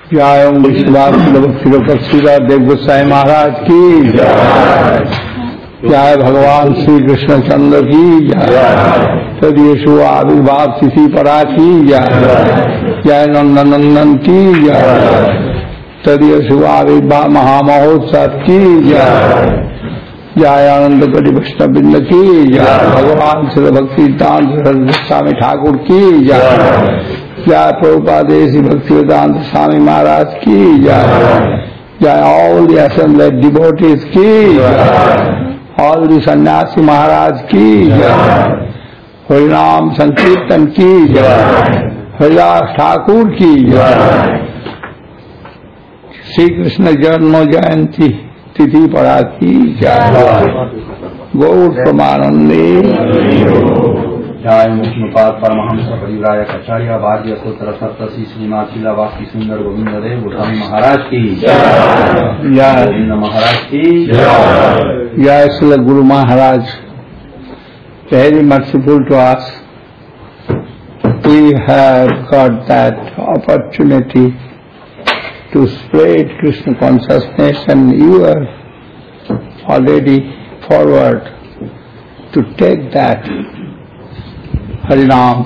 जय ओम विष्णुवासुदेव देव गोसाई महाराज की जय। जय भगवान श्री कृष्णचंद्र की जय। तदीयशु आविर्भाव तिथि परा की जय। जय नंदनंदन की जय। तदीयशु आविर्भाव महामहोत्सव की जय। जय आनंद गढ़ी वैष्णववृंद की जय। भगवान श्री भक्ति स्वामी ठाकुर की जय। जय प्रभुपाद श्री भक्तिवेदांत स्वामी महाराज की जय। जय ऑल द असेंबल्ड डिवोटीज की जय। ऑल द सन्यासी महाराज की जय। हरिनाम संकीर्तन की जय। हरिदास ठाकुर की जय। श्री कृष्ण जन्म जयंती तिथि पड़ा की जय। गौर प्रमानंदे जय विष्णुपाद परमहंस परिव्राजक आचार्य वाद्य पुत्र सप्तषि श्रीमाचिला वाकी सुंदर गोविंद देव गोस्वामी महाराज की जय। गोविंद महाराज की जय। जय Shri Guru Maharaj, very merciful to us. We have got that opportunity to spread Krishna consciousness, and you are already forward to take that Harinam,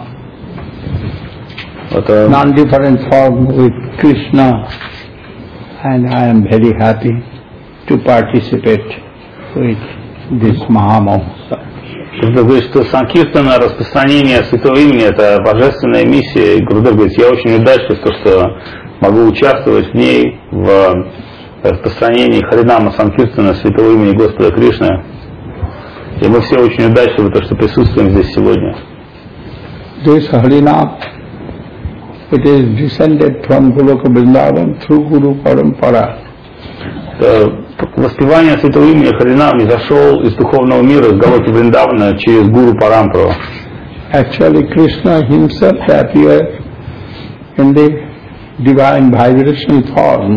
non-different form with Krishna, and I am very happy to participate with this Mahamahotsav. Когда говорит, что санкиртана, распространение святого имени, это божественная миссия, и Гурудев говорит, я очень удачлив, что могу участвовать в ней, в распространении Харинама Санкиртана, святого имени Господа Кришны. И мы все очень удачливы, то, что присутствуем здесь сегодня. This Harinam, it is descended from Goloka Vrindavan through Guru Parampara. Воспевание святого имени Харинам изошел из духовного мира, из Галоки Вриндавана, через Гуру Парампару. Actually, Krishna himself appeared in the divine vibrational form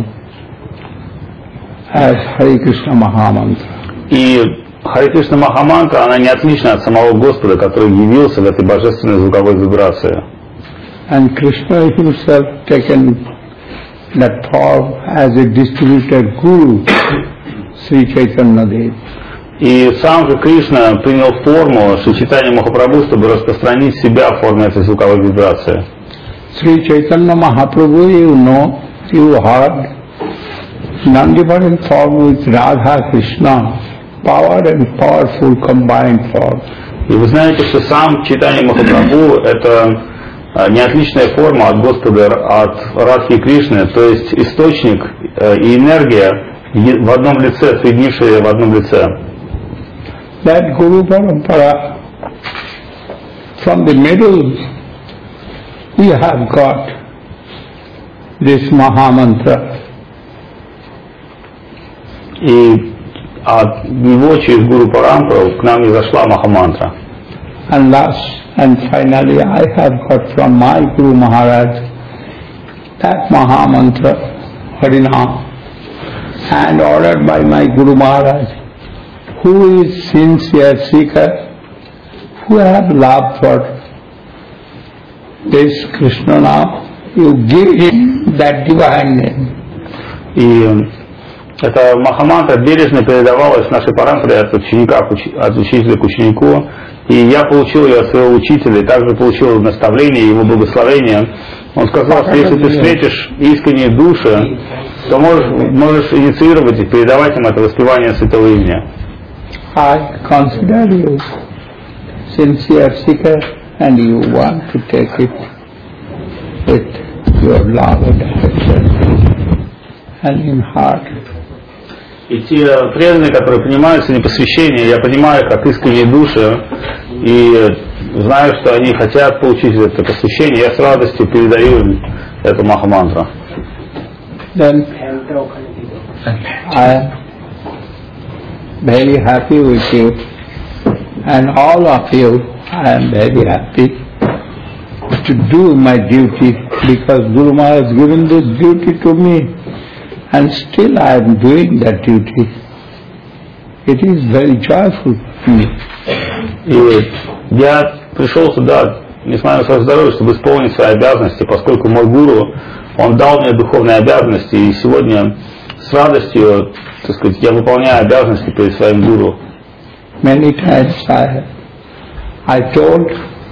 as Hare Krishna Mahamantra. И Харе Кришна Махамантра, она не отлична от самого Господа, который явился в этой божественной звуковой вибрации. And Krishna himself taken that form as a distributed Guru, Sri Chaitanya Dev. И сам же Кришна принял форму Шри Чайтанья Махапрабху, чтобы распространить себя в форме этой звуковой вибрации. Sri Chaitanya Mahaprabhu, you know, you heard, non-different form with Radha Krishna, power and powerful combined form. И вы знаете, что сам Чайтанья Махапрабху это не отличная форма от Господа, от Радхи и Кришны, то есть источник и энергия в одном лице, соединившие в одном лице. That Guru Parampara, from the middle, we have got this Mahamantra. И от него через Гуру Парампару к нам и зашла Махамантра. And last and finally I have got from my Guru Maharaj that Mahamantra, Harinam, and ordered by my Guru Maharaj, who is sincere seeker, who have love for this Krishna now, you give him that divine name. И эта Махамантра бережно передавалась нашей парампаре от ученика, от учителя к ученику. И я получил ее от своего учителя, и также получил наставление, его благословение. Он сказал, что если ты встретишь искренние души, то можешь инициировать и передавать им это воспевание святого имени. I consider you sincere seeker, and you want to take it with your love and affection and in heart. И те преданные, которые принимают сегодня посвящение, я понимаю их как искренние души, и знаю, что они хотят получить это посвящение, я с радостью передаю им эту Махамантру. Then I am very happy with you, and all of you, I am very happy to do my duty, because Guru Maharaj has given this duty to me. And still I am doing that duty. It is very joyful to me. И я пришел сюда, несмотря на свое здоровье, чтобы исполнить свои обязанности, поскольку мой гуру Он дал мне духовные обязанности, и сегодня с радостью, так сказать, я выполняю обязанности перед своим гуру. Many times I told,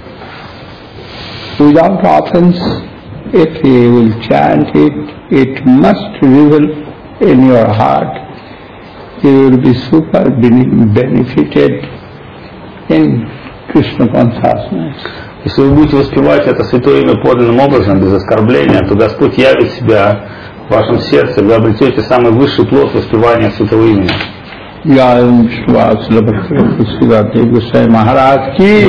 without offense, if he will chant it, it must reveal in your heart. You will be super benefited in Krishna consciousness. Если вы будете воспевать это святое имя подлинным образом, без оскорбления, то Господь явит себя в вашем сердце, вы обретете самый высший плод воспевания святого имени. Jai Vishwasla Bhakti Siddhati Gosai Maharaj ki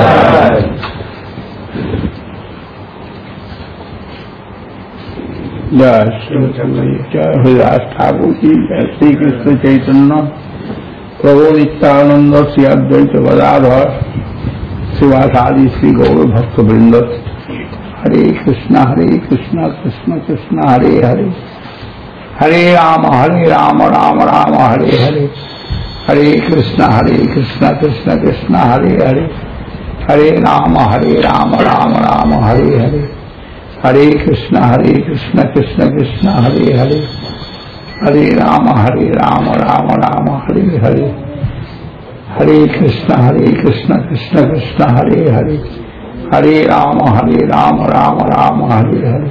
Jai Jai Hridas Thakur ki Jai Sri Krishna Chaitanya Prabhu Nityananda Sri Advaita Gadadhar Srivasadi Sri Gaura Bhakta Vrinda Hare Krishna Krishna Krishna Hare Hare Hare Rama Rama Rama Hare Hare Hare Krishna Krishna Krishna Hare Hare Hare Rama Rama Rama Hare Hare Hare Krishna Krishna Krishna Hare Hare Hare Rama Rama Rama Hare Hare Hare Krishna Krishna Krishna Hare Hare Hare Rama Rama Hare Hare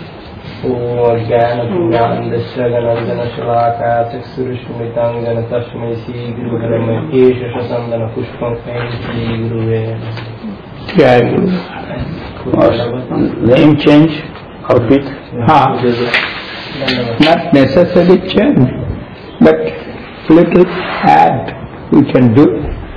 ज्ञानपुण्यान्दस्य गणन्दनशलाकाय चक्षुरुष्मिताङ्गन तस्मै श्रीगुरुपरमै एष सन्दनपुष्पं श्रीगुरुवे Jai Guru. Name change or repeat? Not necessarily change, but little add we can do.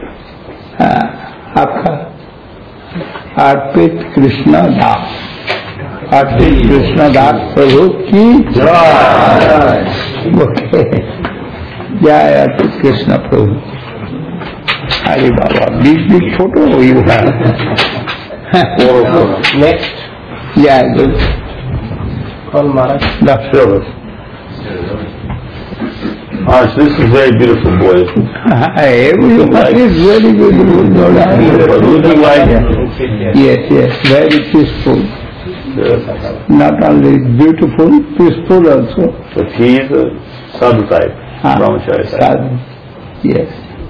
आपका अर्पित कृष्ण दास Arpit Krishna Das Prabhu ki Jai. Okay. Jai Arpit Krishna Prabhu. Hari Baba, big photo you have. Next. Yeah, good. Call Maharaj. That's sure. Maharaj, this is very beautiful boy. Everyone is very beautiful. Looking like Yes, very peaceful. Not only beautiful, peaceful also. But he is a sadhu type, brahmachari type. Sadhu. Yes.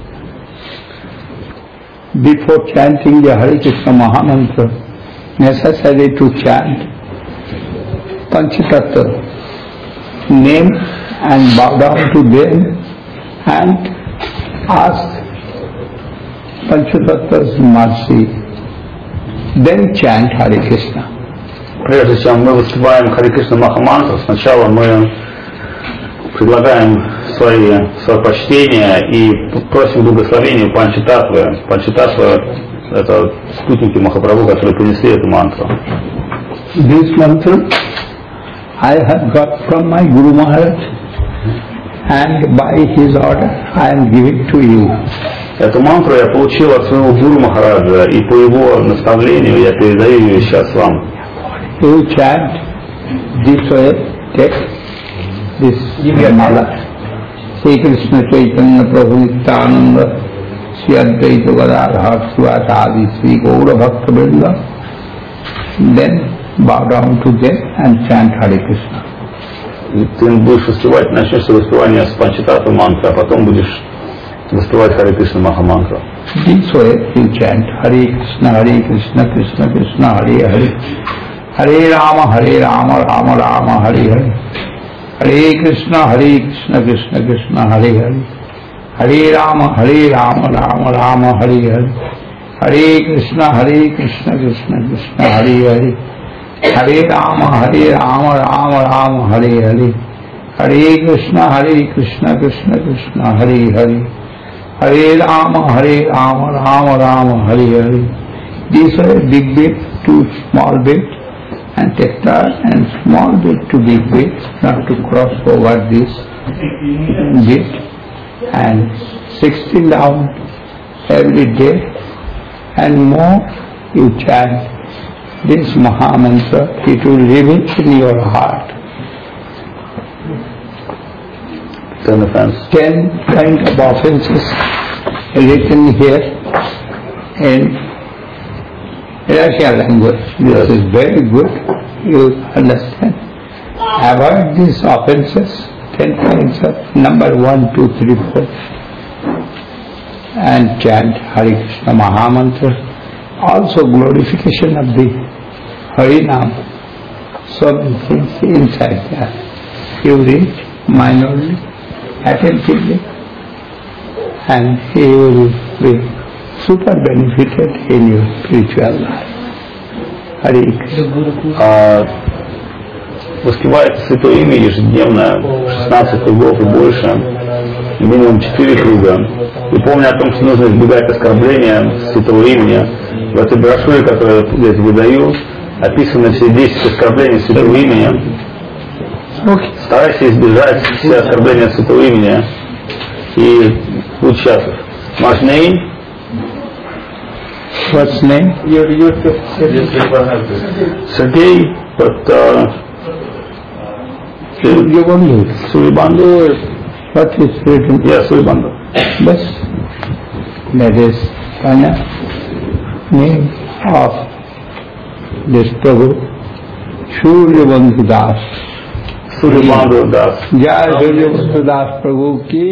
Before chanting the Hare Krishna Mahamantra, necessary to chant Panchatattva, name and bow down to them and ask Panchatattva's mercy. Then chant Hare Krishna. Прежде чем мы воспеваем Харе Кришна Махамантру, сначала мы предлагаем свое почтение и просим благословения Панчататтвы. Панчататтва — это спутники Махапрабху, которые принесли эту мантру. This mantra I have got from my Guru Maharaj, and by his order I am giving to you. Эту мантру я получил от своего Гуру Махараджа, и по его наставлению я передаю ее сейчас вам. You chant this way, take this mala. Sri Krishna Chaitanya Prabhu Nityananda Sri Advaita Gadadhar Srivasadi Sri Gaura Bhakta Vrinda. Then bow down to them and chant Hare Krishna. Ты будешь воспевать, начнешь воспевание с Панчататтвы мантры, а потом будешь воспевать Харе Кришна Махамантру. This way you chant Hare Krishna Krishna Krishna Hare Hare Hare Rama Rama Rama Hare Hare Hare Krishna Krishna Krishna Hare Hare Hare Rama Rama Rama Hare Hare Hare Krishna Krishna Krishna Hare Hare Hare Rama Rama Rama Hare Hare Hare Krishna Krishna Krishna Hare Hare Hare Rama Rama Hare Hare. These are big bit to small bit, and take turn and small bit to big bit, not to cross over this bit, and 16 down every day, and more you chant this Mahamantra, it will live in your heart. 10 offenses. 10 kind of offenses written here in Russian language. This is very good, you understand. avoid these offences, 10 points of number 1, 2, 3, 4, and chant Hare Krishna Mahamantra. Also glorification of the Harinam. So many things inside that. You read minorly, attentively, and you will be super benefited in your spiritual life. Hare Krishna. Воспевать Святое Имя ежедневно 16 кругов и больше, минимум 4 круга. И помня о том, что нужно избегать оскорбления Святого Имени, в этой брошюре, которую я выдаю, описаны все 10 оскорблений Святого Имени. Старайся избежать все оскорбления Святого Имени и будь счастлив. What's name? What's name? Sergey, but Suribandhu. What is written? Yes, Suribandhu. Bas, that is Kana, name of this Prabhu, Suryabandhu Das. Suribandhu Das. Jai Suryabandhu Das Prabhu ki.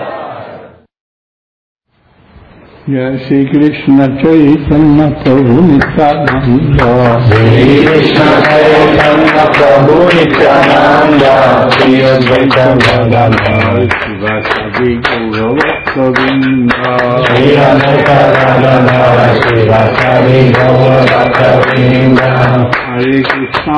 Jai Shri Krishna Chaitanya Prabhu Nityananda. Shri Krishna Chaitanya Prabhu Nityananda, Shri Advaita Gadadhar, Srivasadi Gauravaktavrinda. Shri Advaita Gadadhar, Srivasadi Gauravaktavrinda. Hare Krishna,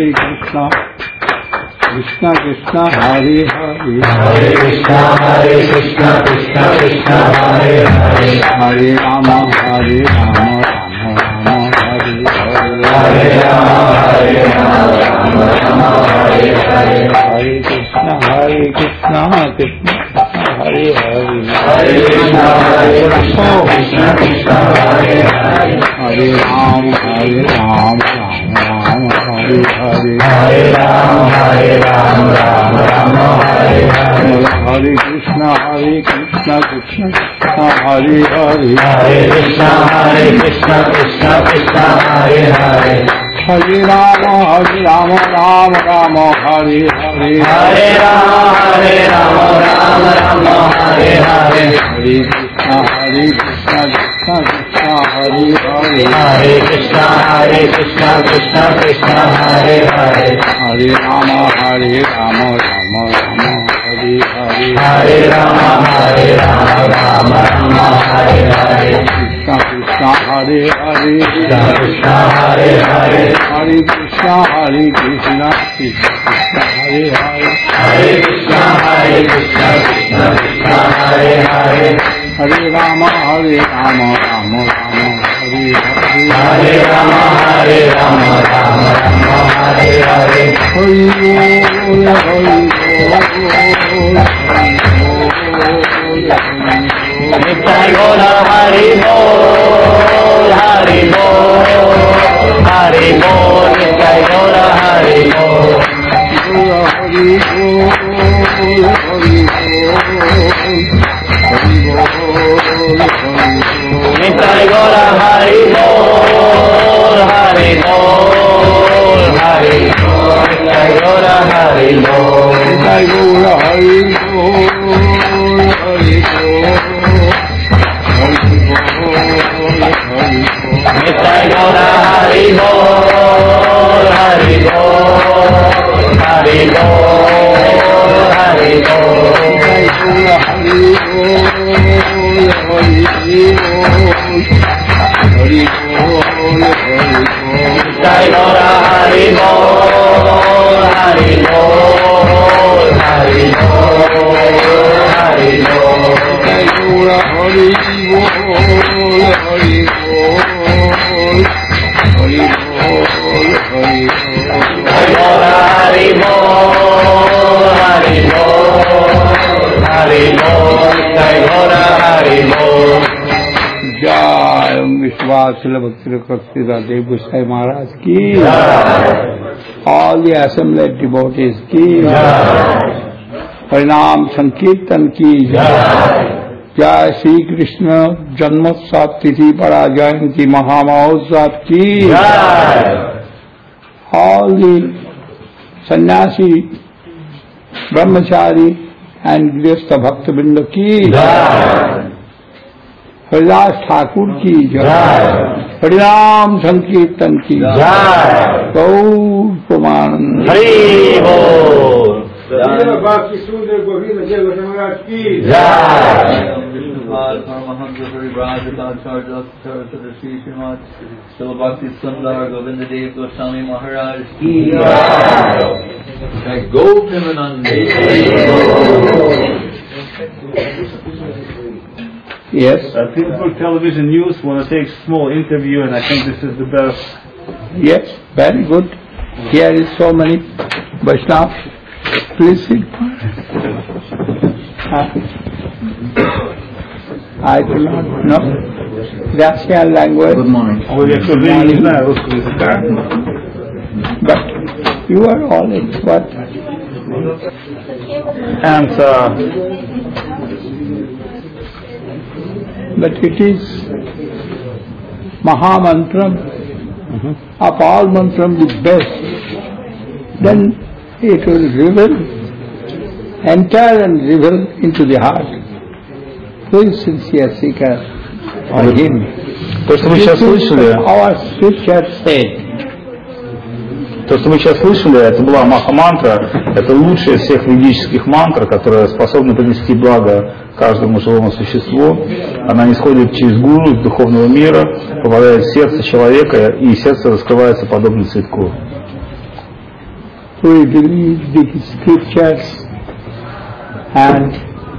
Krishna Krishna, Hare Hare, Hare Krishna, Krishna Krishna, Hare Hare, Hare Rama, Hare Rama, Rama Rama, Hare Hare, Hare Rama, Hare Rama, Rama Rama, Hare Hare, Hare Krishna, Krishna Krishna, Hare Hare, Hare Krishna, Krishna Krishna, Hare Hare, Hare Rama, Hare Rama, Rama Rama, Hare Hare, Hare Rama, Rama Rama, Hare Hare, Hare Krishna, Krishna Krishna, Hare Hare, Hare Krishna, Krishna Krishna, Hare Hare, Hare Rama, Rama Rama, Hare Hare, Hare Rama, Rama Rama, Hare Hare, Hare Krishna, Krishna Krishna, Hare Hare, Hare Krishna, Krishna Hare Hare, Hare Rama, Rama Rama, Hare Hare, Hare Rama, Rama Rama, Hare Hare, Krishna Krishna, Hare Hare, Krishna Hare Hare, Hare Krishna, Krishna Krishna, Hare Hare, Hare Krishna, Krishna Krishna, Hare Hare, Hare Rama, Rama Rama, Hare Hare, Hare Rama, Rama Rama, Hare Hare, Hari Bol, Hari Bol, Nitai Gaura Hari Bol, Hari Bol, Hari Bol, Nitai Gaura Hari Bol, Hari Bol, Hari Bol, Nitai Gaura Hari Bol, Hari Bol, Hari Bol, Nitai Gaura Hari Bol, Nitai Gaura Hari Bol, Hari Bol, Nitai Gaura Hari Bol, Hari Bol, Hari Bol, Hari Bol, Nitai Gaura Hari Bol, Hari Bol, Nitai Gaura Hari Bol, Hari Bol, Hari Bol, Hari Bol, Nitai Gaura Hari Bol, Hari Bol, Hari Bol, Hari Bol. Nitai Gaura Hari Bol, Hari Bol, Hari Bol, Nitai Gaura Hari Bol. जय विश्वासिल भक्ति देव गोसाई महाराज की, all the assembly devotees की, परिणाम संकीर्तन की, जय श्री कृष्ण जन्मोत्सव तिथि बड़ा जयंती महामहोत्सव की, all the sannyasi, brahmachari and Grihastha Bhakta Vrinda ki jai. Haridas Thakur ki jai. Harinam Sankirtan ki jai. Gaur Pramanand. Hari Bol. बाकी सूर्य गोविंद जय महाराज की Paramahamsa Parivrajataracharya Saraswati Srimad Srila Sundar Govindadev Goswami Maharaj ki jai. Go Primanande. Yes. Pittsburgh Television News want to take a small interview, and I think this is the best. Yes, very good. Here is so many Vaishnavas. Please sit. I do not know Russian language. Good morning. But you are all expert. And But it is Mahamantram of all mantram the best. Then it will enter and reveal into the heart. Who is sincere seeker or him? то, что вы сейчас слышали, Our scripture said. то, что вы сейчас слышали, это была Маха-мантра, это лучшая из всех ведических мантр, которая способна принести благо каждому живому существу. Она не сходит через гуру из духовного мира, попадает в сердце человека, и сердце раскрывается подобно цветку. We believe the scriptures and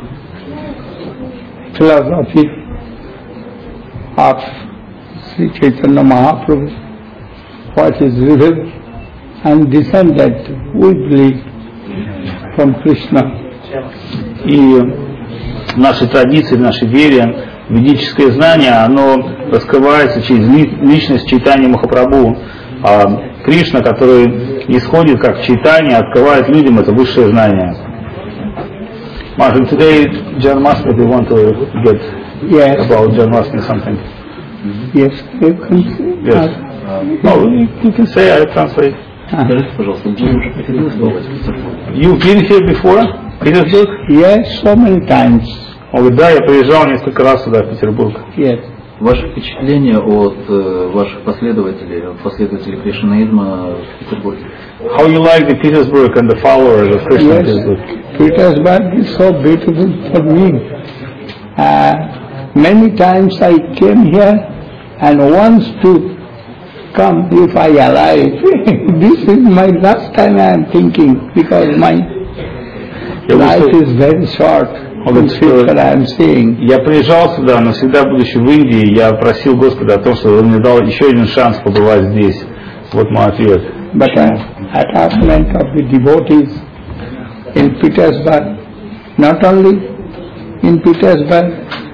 philosophy of Sri Chaitanya Mahaprabhu, what is revealed and descended, we believe, from Krishna. И в нашей традиции, в нашей вере, ведическое знание, оно раскрывается через личность Чайтаньи Махапрабху. А Кришна, который исходит как Чайтанья, открывает людям это высшее знание. Martin, today Janmashtami, they want to get about Janmashtami something. Yes, you can say. Yes. No, you can say, I translate. Скажите, пожалуйста, вы уже приходилось бывать в Петербурге? You've been here before, Petersburg? Yes, so many times. Он говорит, да, я приезжал несколько раз сюда, в Петербург. Yes. Ваши впечатления от ваших последователей кришнаизма в Петербурге? How you like the Petersburg and the followers of Krishna in Yes, Petersburg? Petersburg is so beautiful for me. Many times I came here and wants to come if I alive. This is my last time I am thinking because my life is very short. In future I am seeing. Я приезжал сюда, но всегда будучи в Индии, я просил Господа о том, что Он мне дал еще один шанс побывать здесь. Вот мой ответ. But attachment of the devotees in Petersburg, not only in Petersburg,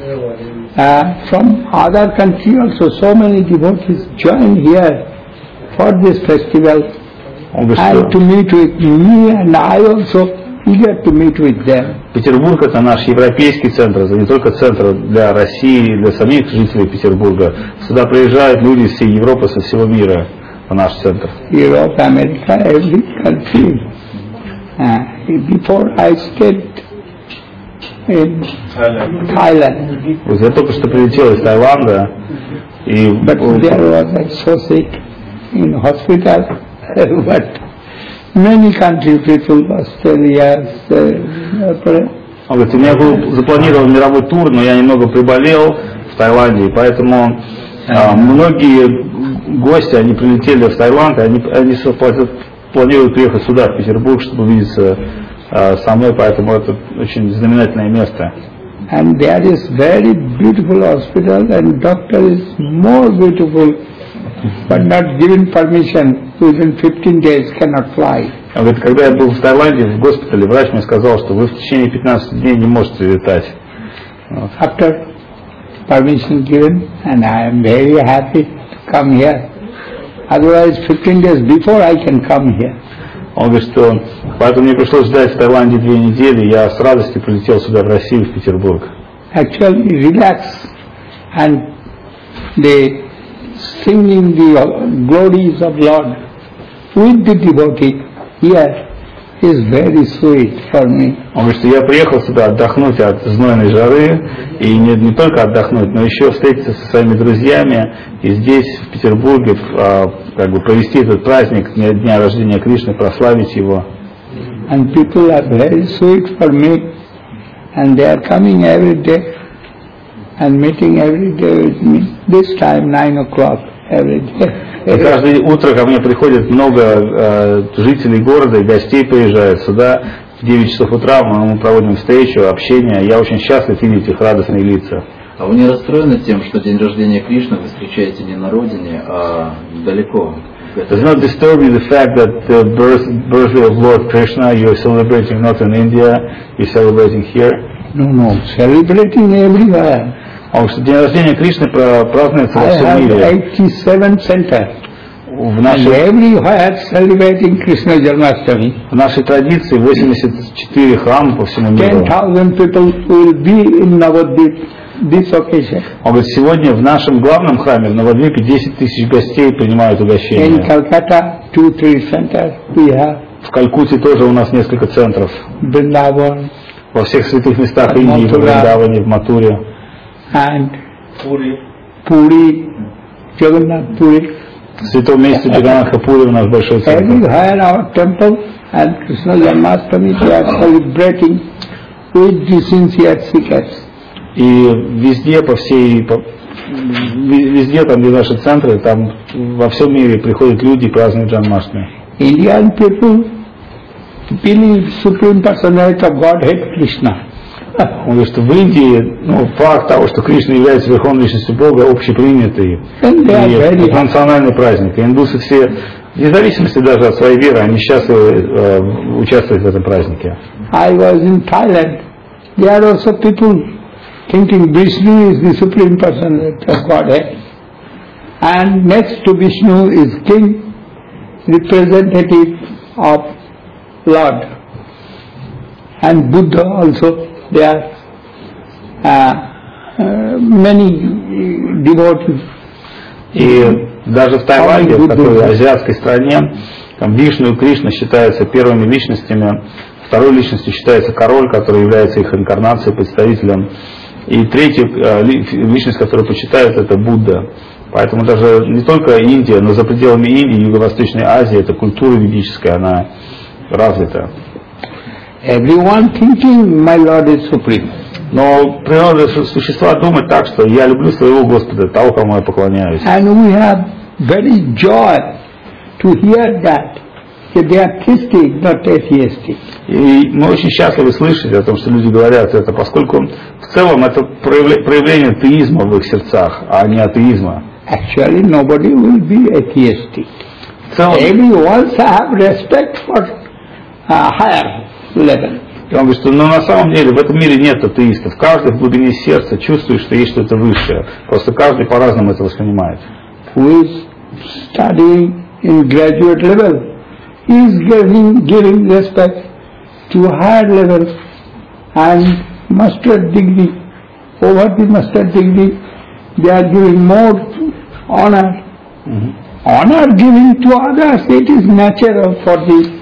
from other country also, so many devotees join here for this festival and to meet with me, and I also eager to meet with them. Петербург — это наш европейский центр, это не только центр для России, для самих жителей Петербурга. Сюда приезжают люди из всей Европы, со всего мира в наш центр. Europe, America, every country. Before I stayed in Thailand. Вот я только что прилетел из Таиланда, и But there was I so sick in hospital, but many country people, Australia, он говорит, у меня был запланирован мировой тур, но я немного приболел в Таиланде, и поэтому многие гости, они прилетели в Таиланд, и они планируют приехать сюда, в Петербург, чтобы увидеться со мной, поэтому это очень знаменательное место. And there is very beautiful hospital and doctor is more beautiful, but not given permission, within 15 days cannot fly. Он говорит, когда я был в Таиланде, в госпитале, врач мне сказал, что вы в течение 15 дней не можете летать. After permission given, and I am very happy to come here. Otherwise 15 days before I can come here. Он говорит, что поэтому мне пришлось ждать в Таиланде 2 недели, я с радостью прилетел сюда, в Россию, в Петербург. Actually relax and they singing the glories of Lord with the devotee, here is very sweet for me. Он говорит, что я приехал сюда отдохнуть от знойной жары, и не только отдохнуть, но еще встретиться со своими друзьями, и здесь, в Петербурге, как бы провести этот праздник дня рождения Кришны, прославить его. And people are very sweet for me, and they are coming every day and meeting every day with me. This time 9 o'clock every day. И каждое утро ко мне приходит много жителей города и гостей приезжают сюда. В 9 часов утра мы проводим встречу, общение. Я очень счастлив видеть их радостные лица. А вы не расстроены тем, что день рождения Кришны вы встречаете не на родине, а далеко? Does not disturb you the fact that the birthday of Lord Krishna you're celebrating not in India, you're celebrating here? No, celebrating everywhere. Он что день рождения Кришны празднуется во всем I мире. have 87 centers. В And everywhere celebrating Krishna Janmashtami. В нашей традиции 84 храма по всему миру. 10,000 people will be in Navadvip this occasion. Он говорит, сегодня в нашем главном храме в Навадвипе 10 тысяч гостей принимают In угощение. Calcutta, 2-3 centers we have. В Калькутте тоже у нас несколько центров. Vrindavan Во всех святых местах В Индии, в Матуре. Вриндаване, в Матуре. and Puri, Jagannath Puri. В святом месте Джаганнатха-Пури у нас большой центр. Everywhere our temple and Krishna Janmashtami they are celebrating with the sincere seekers. И везде, везде, там, где наши центры, там во всем мире приходят люди и празднуют Джанмаштми. Indian people believe Supreme Personality of Godhead Krishna. Он говорит, что в Индии, факт того, что Кришна является верховной личностью Бога, общепринятый. And they are И very это национальный праздник. И индусы все, вне зависимости даже от своей веры, они счастливы участвовать в этом празднике. I was in Thailand. There are also people thinking Vishnu is the Supreme Personality of Godhead. And next to Vishnu is King, representative of Lord. And Buddha also, there are many devotees. И даже в Таиланде, в такой азиатской стране, там Вишну и Кришна считаются первыми личностями, второй личностью считается король, который является их инкарнацией, представителем, и третья личность, которую почитают, это Будда. Поэтому даже не только Индия, но за пределами Индии, Юго-Восточной Азии, эта культура ведическая, она развита. Everyone thinking my Lord is supreme. Но природа существа думает так, что я люблю своего Господа, того, кому я поклоняюсь. And we have very joy to hear that they are theistic, not atheistic. И мы очень счастливы слышать о том, что люди говорят это, поскольку в целом это проявление теизма в их сердцах, а не атеизма. Actually, nobody will be atheistic. В целом, Everyone have respect for higher level. и он говорит, что на самом деле в этом мире нет атеистов. Каждый в глубине сердца чувствует, что есть что-то высшее. Просто каждый по-разному это воспринимает. Who is studying in graduate level, he is giving respect to higher level and master degree. Over the master degree, they are giving more honor. Honor giving to others, it is natural for the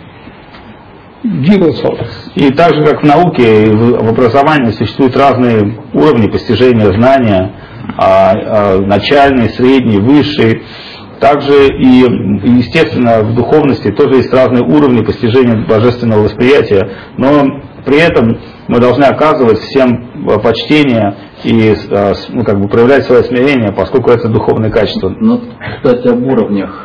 jiva souls. И так же, как в науке и в образовании существуют разные уровни постижения знания, начальный, средний, высший. Также и, естественно, в духовности тоже есть разные уровни постижения божественного восприятия, но при этом мы должны оказывать всем почтение и проявлять свое смирение, поскольку это духовное качество. Ну, кстати, об уровнях.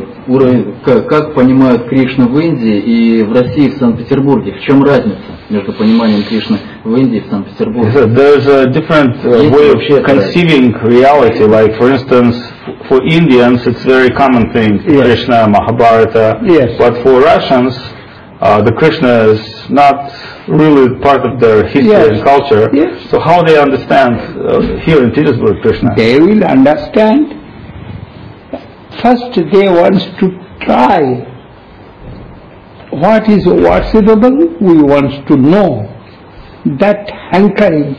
Как понимают Кришну в Индии и в России, в Санкт-Петербурге? В чем разница между пониманием Кришны в Индии и в Санкт-Петербурге? There's a different way of conceiving reality. Like, for instance, for Indians, it's a very common thing, Krishna, Mahabharata. Yes. But for Russians, the Krishna is not really part of their history and culture. Yes. So how they understand here in Petersburg Krishna? They will understand. First they want to try what is worshipable, we want to know that hankering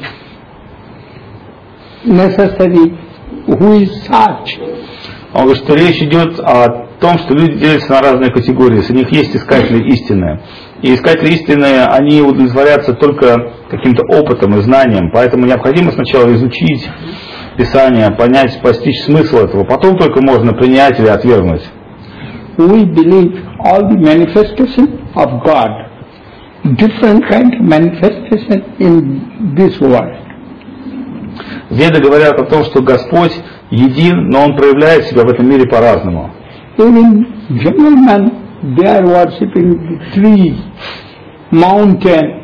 necessary, who is such. Он говорит, что речь идет о в том, что люди делятся на разные категории. Среди них есть искатели истины. И искатели истины, они удовлетворятся только каким-то опытом и знанием. Поэтому необходимо сначала изучить Писание, понять, постичь смысл этого. Потом только можно принять или отвергнуть. We believe all the manifestation of God, different kind of manifestation in this world. Веды говорят о том, что Господь един, но Он проявляет себя в этом мире по-разному. Even general man, they are worshipping the tree, mountain,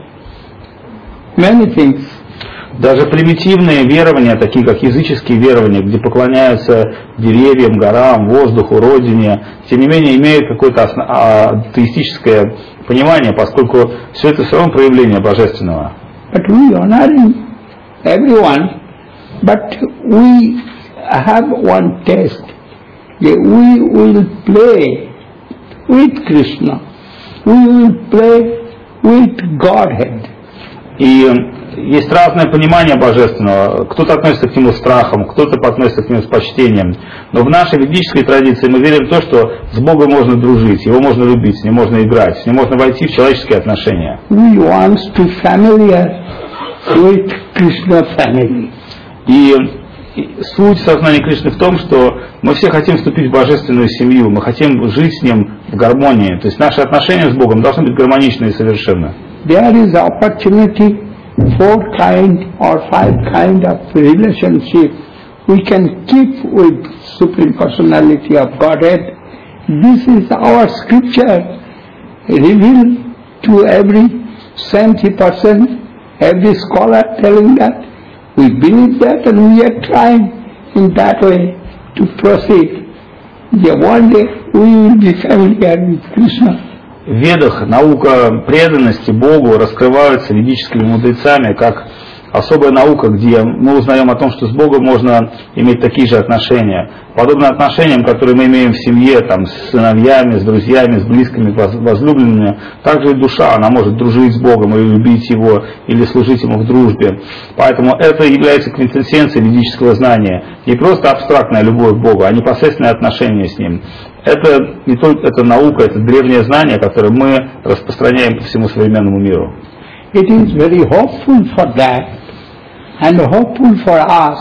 many things. Даже примитивные верования, такие как языческие верования, где поклоняются деревьям, горам, воздуху, родине, тем не менее имеют какое-то атеистическое понимание, поскольку все это все равно проявление божественного. But we honoring everyone, but we have one test. We will play with Krishna. We will play with Godhead. И есть разное понимание божественного. Кто-то относится к нему с страхом, кто-то относится к нему с почтением. Но в нашей ведической традиции мы верим в то, что с Богом можно дружить, Его можно любить, с Ним можно играть, с Ним можно войти в человеческие отношения. We want to familiar with Krishna family. И суть сознания Кришны в том, что мы все хотим вступить в божественную семью, мы хотим жить с Ним в гармонии. То есть наши отношения с Богом должны быть гармоничны и совершенны. There is opportunity, 4 kind or 5 kind of relationship we can keep with Supreme Personality of Godhead. This is our scripture revealed to every saintly person, every scholar telling that. We believe that and we are trying in that way to proceed. Yeah, one day we will be familiar with Krishna. В Ведах наука преданности Богу раскрывается ведическими мудрецами как особая наука, где мы узнаем о том, что с Богом можно иметь такие же отношения. Подобно отношениям, которые мы имеем в семье, там, с сыновьями, с друзьями, с близкими, возлюбленными, также и душа, она может дружить с Богом или любить Его, или служить Ему в дружбе. Поэтому это является квинтэссенцией ведического знания. Не просто абстрактная любовь к Богу, а непосредственное отношение с Ним. Это не только это наука, это древнее знание, которое мы распространяем по всему современному миру. It is very hopeful for that and hopeful for us.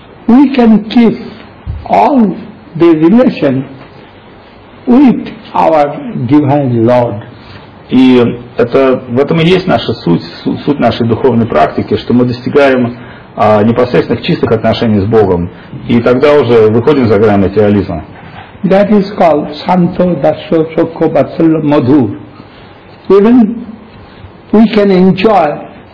We can keep all the relation with our Divine Lord. И в этом и есть наша суть нашей духовной практики, что мы достигаем непосредственных чистых отношений с Богом. И тогда уже выходим за грань материализма. That is called Santo Dasho Sokho Vatsalya Madhur. Even we can enjoy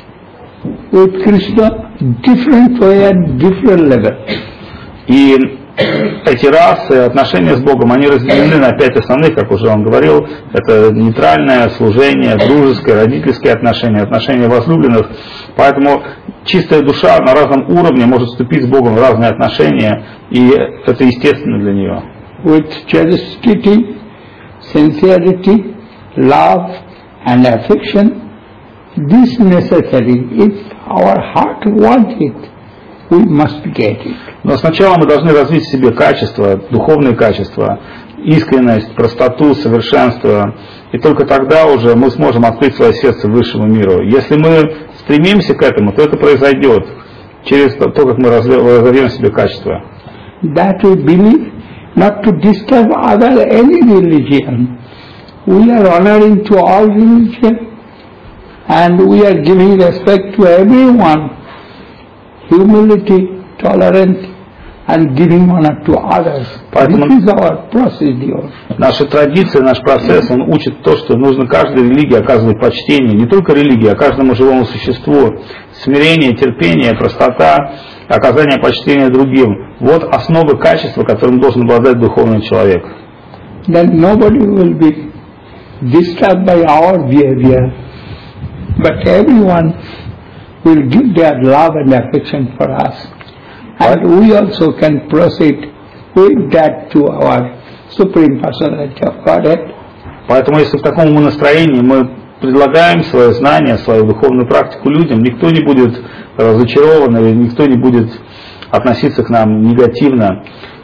with Krishna different way and different level. И эти расы, отношения с Богом, они разделены на 5 основных, как уже он говорил. Это нейтральное служение, дружеское, родительские отношения, отношения возлюбленных. Поэтому чистая душа на разном уровне может вступить с Богом в разные отношения, и это естественно для нее. With chastity, sincerity, love and affection, this necessary. If our heart wants it, we must get it. Но сначала мы должны развить в себе качества, духовные качества, искренность, простоту, совершенство. И только тогда уже мы сможем открыть свое сердце высшему миру. Если мы стремимся к этому, то это произойдет через то, как мы разовьем в себе качества. That we believe not to disturb any religion. We are honoring to all religion and we are giving respect to everyone. Humility, tolerance and giving honor to others. This is our procedure. Наша традиция, наш процесс, он учит то, что нужно каждой религии оказывать почтение, не только религии, а каждому живому существу. Смирение, терпение, простота, оказание почтения другим. Вот основы качества, которым должен обладать духовный человек. Then nobody will be disturbed by our behavior, but everyone will give their love and affection for us. And we also can proceed with that to our Supreme Personality of Godhead. Поэтому, если в таком настроении мы предлагаем свое знание, свою духовную практику людям, никто не будет разочарован или никто не будет относиться к нам негативно.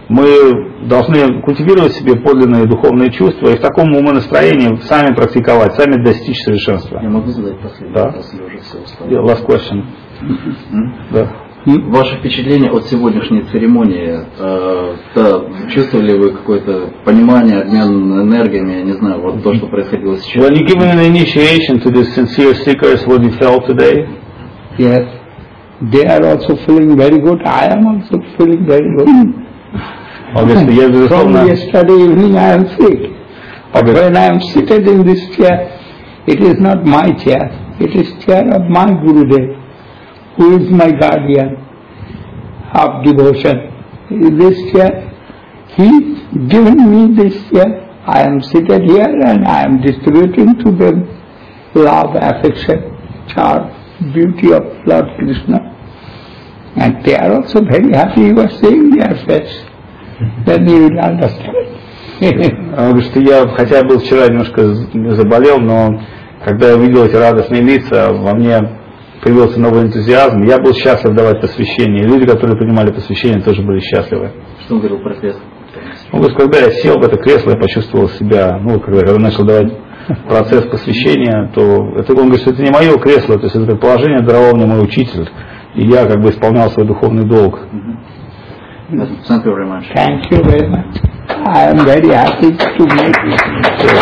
Мы должны культивировать в себе подлинные духовные чувства и в таком умонастроении сами практиковать, сами достичь совершенства. Я могу задать последний Да. вопрос, или уже все устали? Yeah, last question. Да. Ваше впечатление от сегодняшней церемонии, чувствовали вы какое-то понимание, обмен энергиями, я не знаю, вот то, что происходило сейчас? When you give an initiation to these sincere seekers, what you felt today? Yes, they are also feeling very good. I am also feeling very good. Obviously, я, From безусловно, yesterday evening I am sick. But when I am seated in this chair, it is not my chair. It is chair of my Gurudev, who is my guardian of devotion. In this chair, he given me this chair. I am seated here and I am distributing to them love, affection, charm, beauty of Lord Krishna. And they are also very happy. You are seeing their face. Then you will understand. Он говорит, что я, хотя был вчера немножко заболел, но когда я увидел эти радостные лица, во мне появился новый энтузиазм. Я был счастлив давать посвящение. И люди, которые принимали посвящение, тоже были счастливы. Что он говорил про кресло? Он говорит, когда я сел в это кресло, я почувствовал себя, когда начал давать процесс посвящения, то это, он говорит, что это не мое кресло, то есть это положение даровал мне мой учитель, и я как бы исполнял свой духовный долг. Thank you very much. Thank you very much. I am very happy to meet you.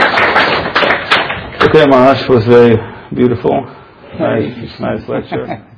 Okay, Maharaj, was very beautiful. Nice lecture.